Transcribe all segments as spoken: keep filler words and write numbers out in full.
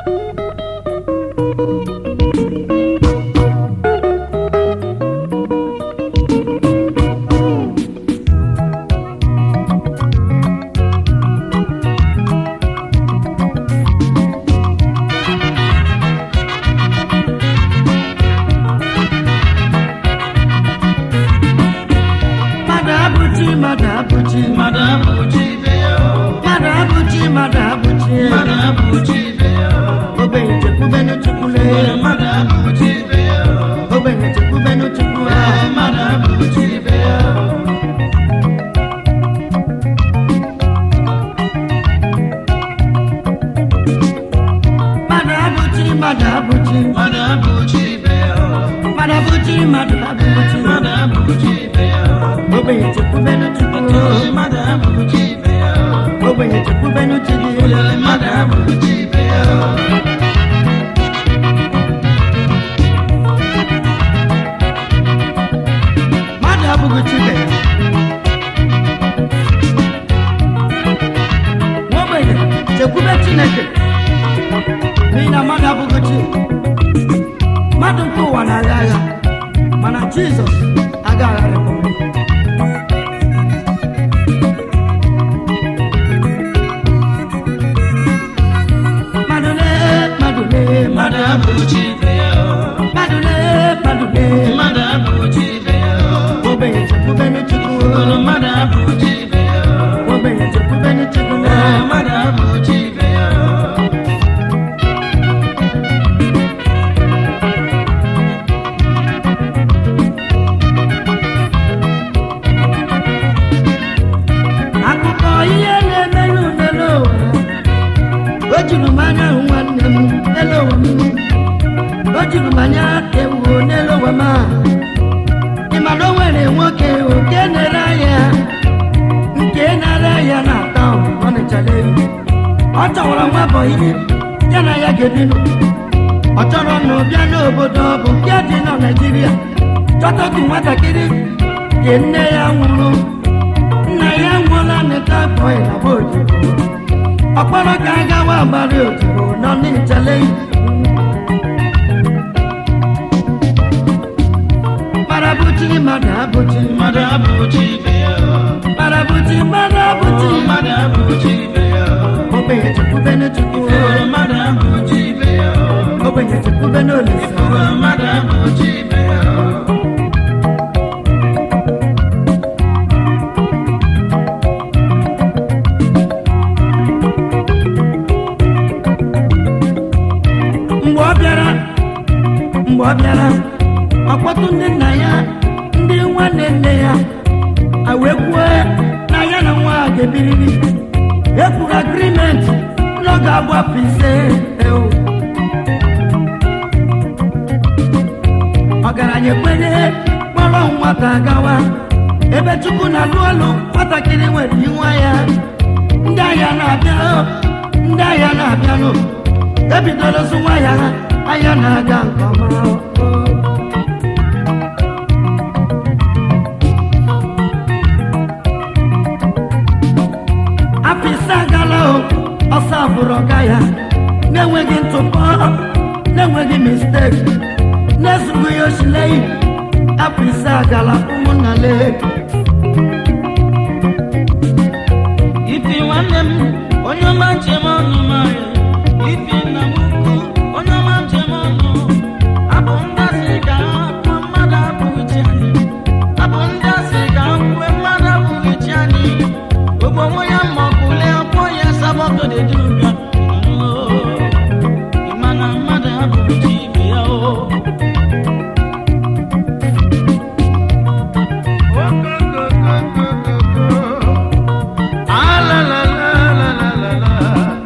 Ah, la la la la la la la.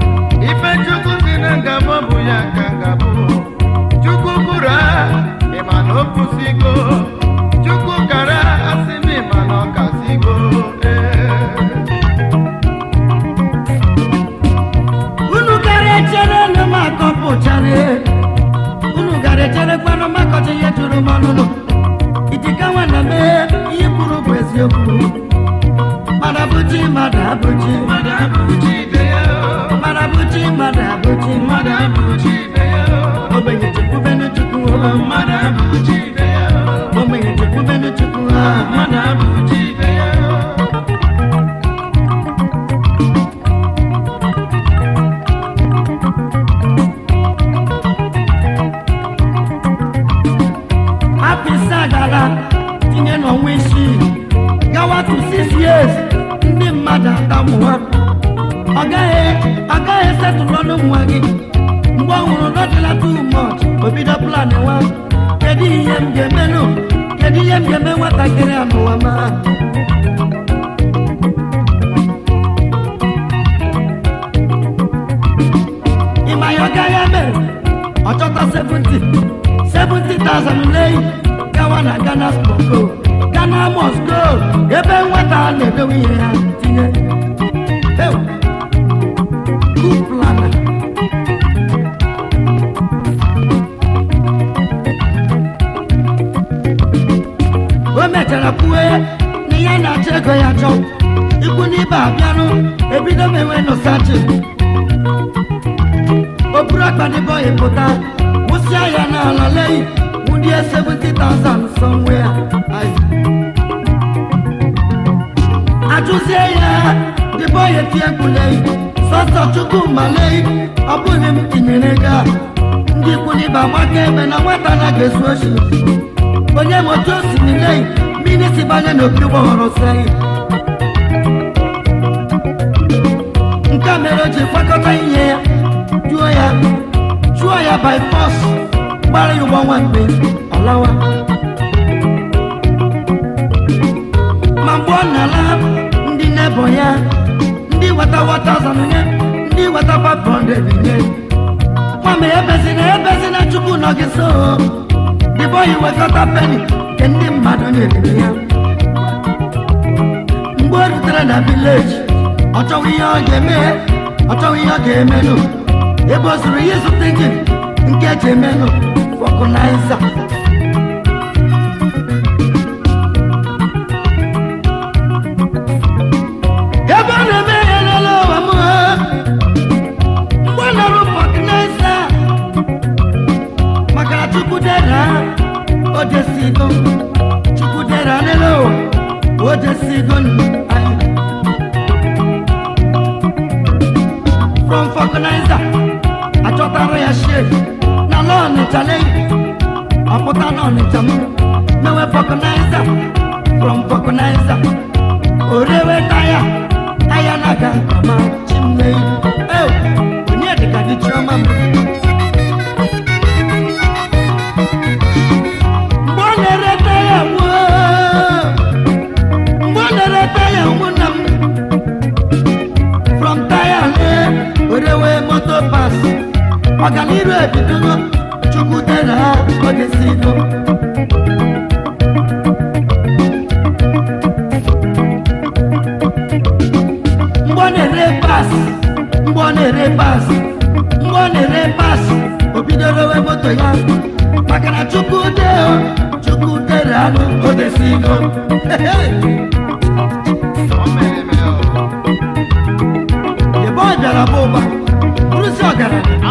anaghị setụlọnụ nwa gị mgbe ọ hụrụ nọdịla too much obido plan nwa kedu ihe m ga-emenụ kedu ihe m ga-eme nwatakịrị a n'ụwa ma ịma ya ọ gaghị eme ọ chọta seventy thousand lei gawa na Ghana Moscow Ghana Moscow ebe nwata na-edewe ihe ya tinye good planner o mechara kwue na ya na-achọ ego ya chọ ikwu n'ibe abịanụ ebido mewe nọsachi o buru akpadịbọ ịpụta wụsịa ya n'ala lei wụdie seventy thousand somewhere ajụzie ya dịbọ ya tie kwulei sọsọ chukwu malei ọ bụghị m tinyere ga ndị ikwu n'ibe agbaka ebe na nwata na ga-esu ochi onye moto osimiri mmiri si banye n'opi gbọghọrọ sei nke mere o ji kwakọta ihe ya jụọ ya jụọ ya by force gbara ya ụgbọ nwamgbe ọlawa ma mgbe ọ na-ala ndị nebo ya ndị weta one thousand nye ndị weta five hundred nye nwame ebezina ebezina chukwu nọ gị so dịbọ ya wekọta peni nke ndị mmadụ nyere ya mgbe o rutere na vileji ọ chọwa ihe ọ ga-eme ọ chọwa ihe ọ ga-emenụ ebe o zuru ihe zụta injin nke eji emenụ fọkụnaiza ebe ọ na-eme ya n'ele ụwa m mgbe ọ na-arụ fọkụnaiza maka na chukwu dera o desigo chukwu dera n'ele ụwa o desigo from fọkụnaiza achọtara ya shek na n'ọnịcha lei ọpụta n'ọnịcha m mewe fọkụnaiza from fọkụnaiza orewe taya taya na-aga nkọma chimlei eo onye dịka dị chiọma m mgbe ọ na-ere taya nwuo mgbe ọ na-ere taya ụmụnna m from taya lee orewe moto pas ọganiru ebidogo chukwu dera ọ dịsigo mgbe ọ na-ere pas mgbe ọ na-ere pas mgbe ọ na-ere pas o bidoro we moto ya maka na chukwu deo chukwu dera ọ dịsigo ebe ọ bịara bụ ụba bụrụzi ọgaranya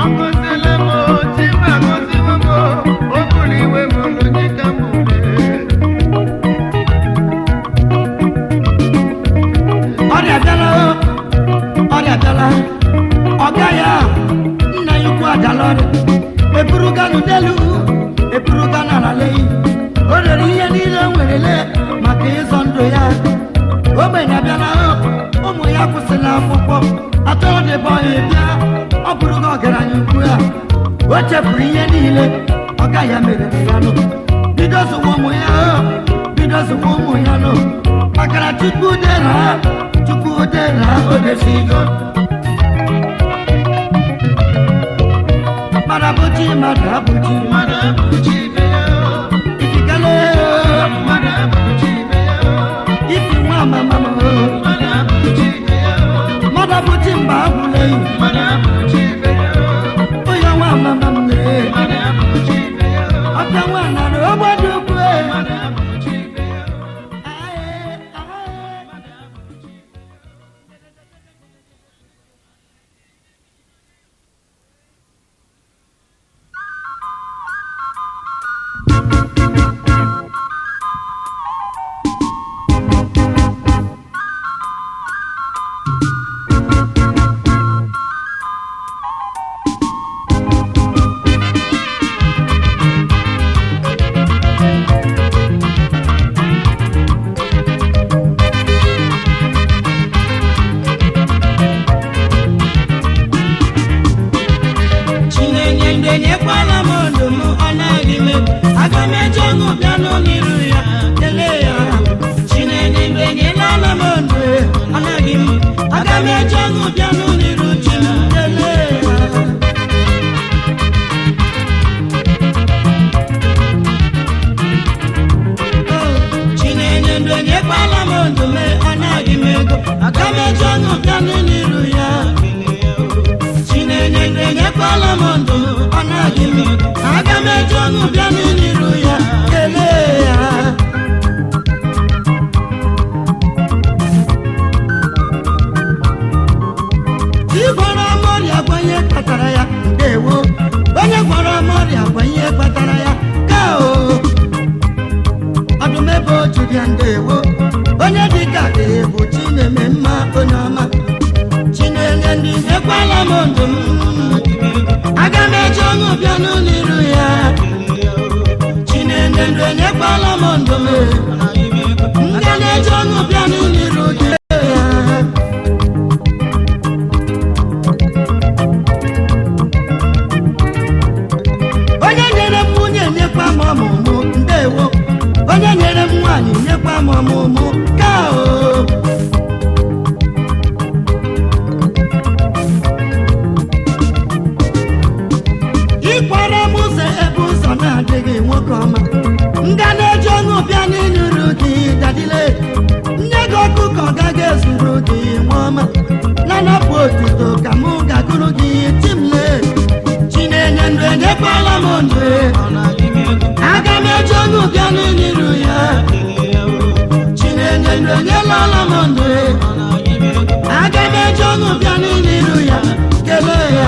ọrịa bịala ọrịa bịala ọga ya nna ya ukwu adala ọrịa eburuganụ n'elu eburuganụ n'alei o rere ihe niile o nwerele maka ịzọ ndụ ya ogbenye bịala ụmụ ya kwụsịrị akwụkwọ atọrọ dịbọ ya bịa ọ bụrụga ọgaranya ukwu ya o chefuru ihe niile ọga ya merere ya nụ bido zụwa ụmụ ya bido zụwa ụmụ ya nụ maka na chukwu dera chukwu dera o desigo mara bụchi mmadụ abụchi mmadụ abụchi ikikele mmadụ abụchi ifi nwa mama m mmadụ abụchi mmadụ abụchi mba abụleghị mmadụ abụchi onye nwa mama m lee ọbịa nwa nara ogbado ukwu enyekwala m ndụ m ọ naghị m aga m eji ọṅụ bịa n'iru ya kelee ya Chinenye ndụ enyela m ndụ ọ naghị m aga m eji ọṅụ bịa n'iru chi m kelee ya Chinenye ndụ enyekwala m ndụ m ọ naghị m ego aga m eji ọṅụ bịa n'iru ya Chinenye ndụ enyekwala m ndụ ọ naghị m aga m eji ọṅụ bịa n'iru ya kelee ya Igwara m ọrịa gwa ihe kpatara ya ndewo onye gwara m ọrịa gwa ihe kpatara ya ka o ọdụm ebe otu gị ndewo onye dịka ebu Chineme mma onye ọma Chinenye ndị nyekwala m ndụ m aga m eji ọṅụ bịa n'iru ya Chinenye ndị enyekwala m ndụ m nga na-eji ọṅụ bịa n'iru gị onye nyere m nwunye nyekwa m ọmụmụ ndewo onye nyere m nwaanyị nyekwa m ọmụmụ ka o ịkwara m ụzọ ebe ụzọ na-adịghị nwoke ọma nga na-eji ọṅụ bịa n'iru gị dadile nye gị ọkụkọ gaghị ezuru gị nwa ọma na-anapụ otuto ka mụ gagụrụ gị timle Chinenye ndụ enyekwala m ndụ aga m eji ọṅụ bịa n'iru ya Chinenye ndụ enyelala m ndụ aga m eji ọṅụ bịa n'iru ya kelee ya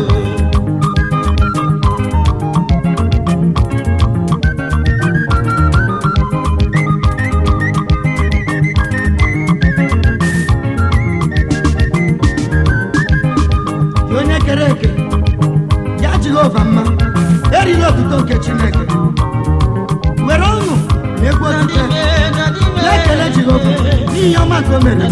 onye kere eke ya Jehova mma erila otuto nke Chineke were ọṅụ na egwu otuto na-ekele Jehova n'ihe ọma nke o mere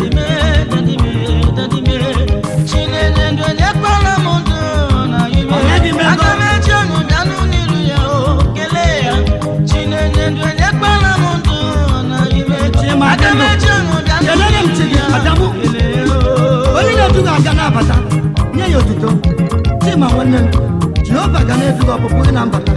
Chinenye ndụ enyekwala m ndụ aga m eji ọṅụ bịa n'iru ya kelee ya Chinenye ndụ enyekwala m ndụ aga m eji ọṅụ bịa n'iru ya Adamu onye na-edu gị aga na-abata nye ya otuto Chima nwanne m Jehova ga na-edu gị ọpụpụ gị na mbata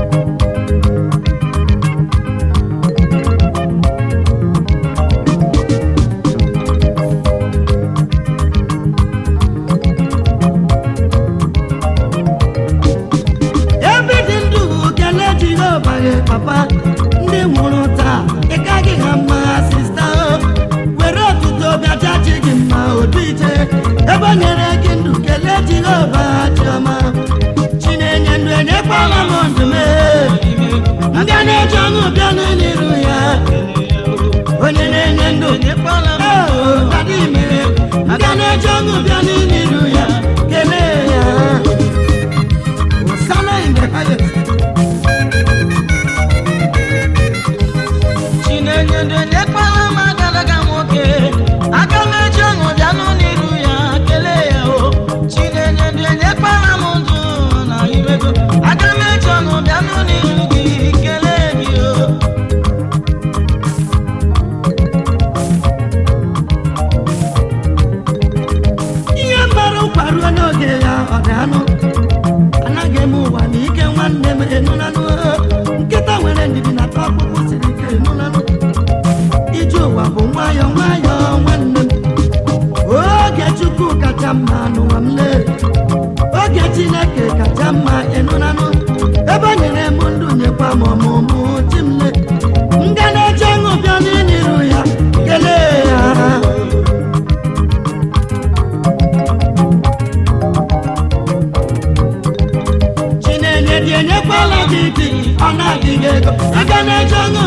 ebe dị ndụ kelee Jehova gị papa ndị nwụrụ taa ị gaghị ha mma sista were otuto bịa chachi gị mma otu ije ebe o nyere gị ndụ kelee Jehova chiọma Chinenye ndụ enyekwala m ndụ m nga na-eji ọṅụ bịa n'iru ya onye na-enye ndụ dadi ime nga na-eji ọṅụ bịa n'iru ya kelee ya Osana in the highest Chinenye ndụ enyekwala m agalaga nwoke aga m eji ọṅụ bịa n'iru ya kelee ya o Chinenye ndụ enyekwala m ndụ na imego aga m eji ọṅụ bịa n'iru gị kelee gị o ihe mere ụkwaruo n'oge ya ọ dị anụ anaghị eme ụwa na ike nwanne m enụlanụ nkịta nwere ndidi na ata ọkpụkpụ siri ike enụlanụ ije ụwa bụ nwayọọ nwayọọ nwanne m oge Chukwu kacha mma n'ụwa m lee oge Chineke kacha mma enụlanụ ebe o nyere m ndụ nyekwa m ọmụmụ chi m lee nga na-eji ọṅụ bịa n'iru ya kelee ya Chinenye dị enyekwala gị dị ọ na-adịghị ego aga na-eji ọṅụ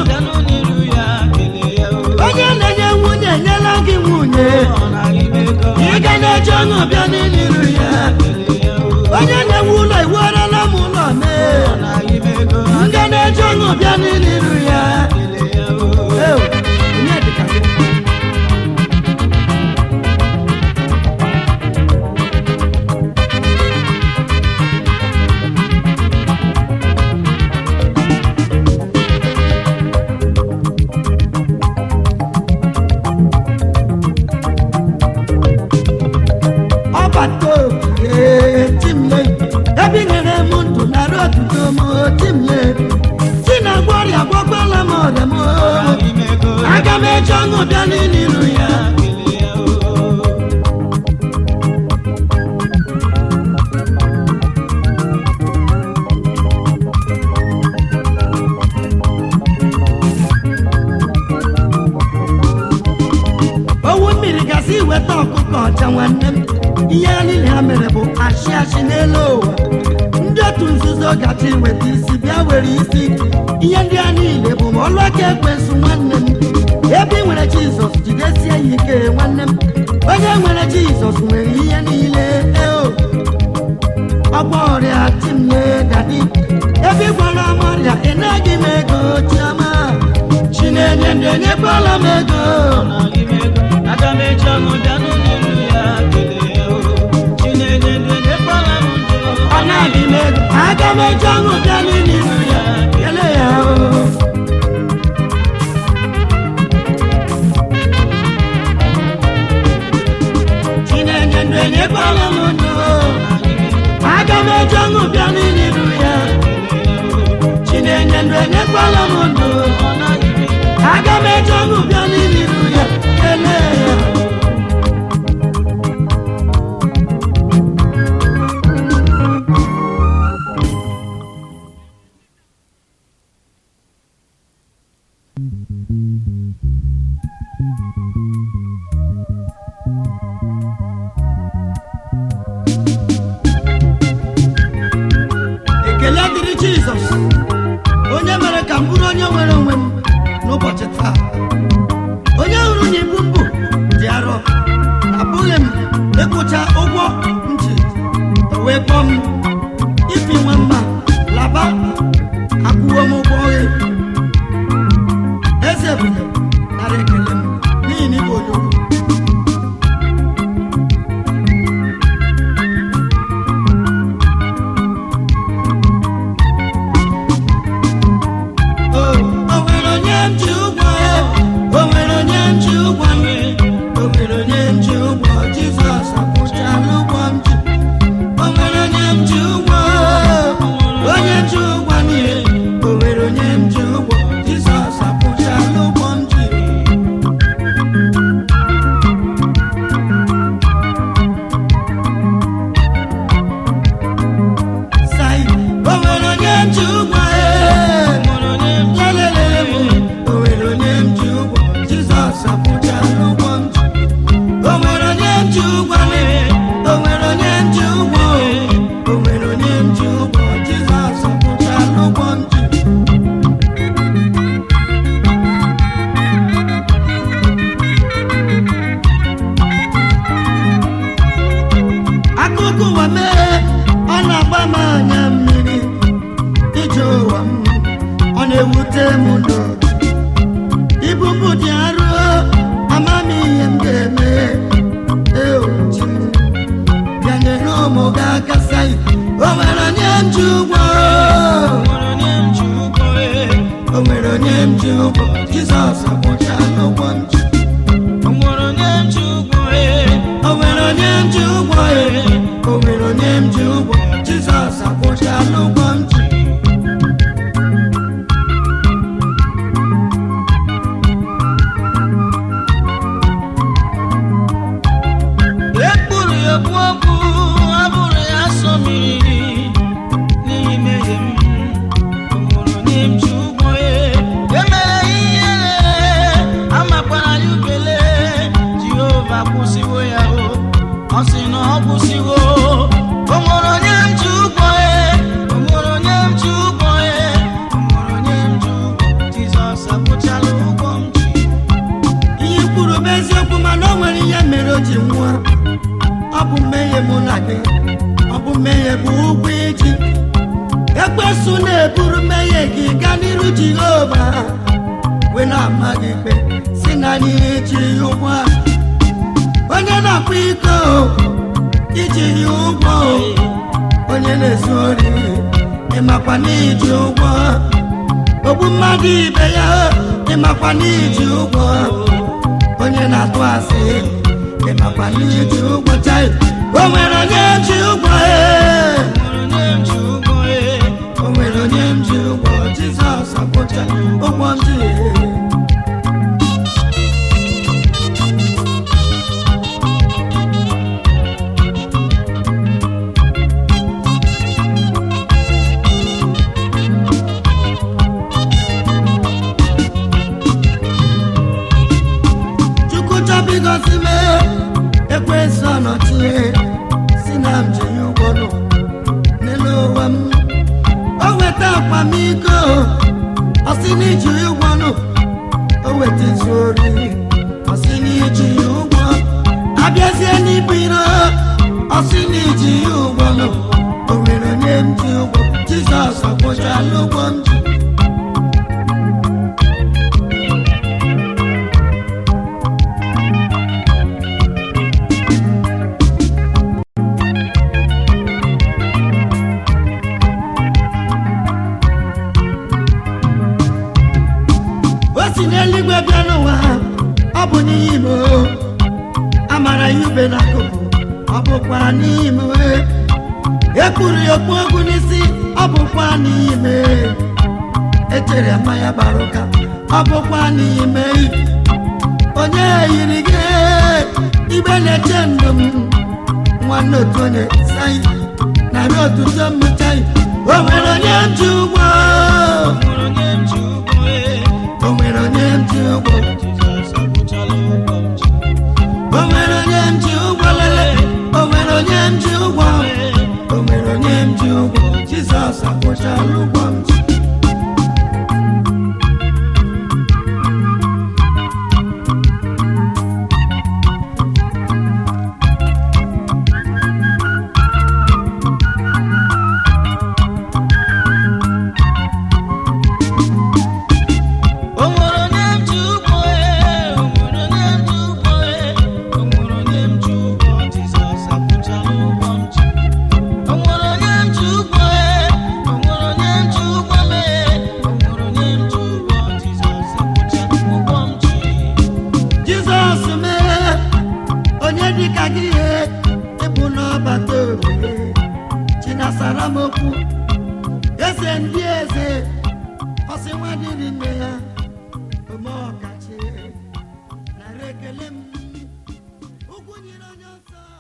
onye na-enye nwunye enyela gị nwunye ị ga na-eji ọṅụ bịa n'iru ya onye na-ewu ụlọ iwuorala m ụlọ mee nga na-eji ọṅụ bịa n'iru ya onye dịka gị mo timle tina gwori agwakwala mo de mo aga me jongo dani niru ya si weta ọkụkọ ọcha nwanne m ihe niile ha mere bụ ashị ashị n'elu ụwa ndị otu nzuzo gacha iweta isi bịa were isi ihe ndị a niile bụ ma ọlụ aka ekwensu nwanne m ebe ị nwere Jizọs jidesie ya ike nwanne m onye nwere Jizọs nwere ihe niile eo ọgba ọrịa timle dadi ebe ị gwara m ọrịa ị naghị m ego chioma Chinenye ndị enyekwala m ego aga m eji ọṅụ bịa n'ụlọ ya kelee o Chinenye ndị enyekwala m ego ọ na-adị m ego aga m eji ọṅụ bịa n'ụlọ ya kelee ya o Chinenye ndị enyekwala m ego aga m eji ọṅụ bịa n'ụlọ ya Chinenye ndị enyekwala m ego aga m eji ọṅụ bịa n'ụlọ ya kelee ya ekele dịrị Jizọs onye mere ka m bụrụ onye nwere onwe m n'ụbọchị taa onye hụrụ na ibu mbụ dị arọ abụghị m ịkwụcha ụgwọ nji wee kpọọ m ifi nwe mma laba akwụwo m ụgwọ oghe eze bụ nara ekele m n'ihi na ịbụ onye ukwu o nwere onye ji ụgwọ ọmịiko ọsị n'iji ụgwọ nụ o weta izu ori ọsị n'iji ụgwọ abịazie n'ibu iro ọsị n'iji ụgwọ nụ o nwere onye m ji ụgwọ Jizọs akwụchala ụgwọ m ji si n'eluigwe bịa n'ụwa ọ bụ n'ime amara ya ube n'akụkụ ọ bụkwa n'ime ekpuru ya okpu ogwu n'isi ọ bụkwa n'ime echere mmanya bara ụka ọ bụkwa n'ime onye yiri gị igbe na-eche ndụ m nwanne otu onye sai narị otuto mmụta o nwere onye m ji ụgwọ o nwere onye m ji ụgwọ o nwere onye m ji ụgwọ lele o nwere onye m ji ụgwọ o nwere onye m ji ụgwọ Jizọs akwụchala ụgwọ m ji Chinasaramoku eze ndị eze ọsị nwa dị n'ime ya ome ọkachi na rekele m ugwu nyere onye nsọ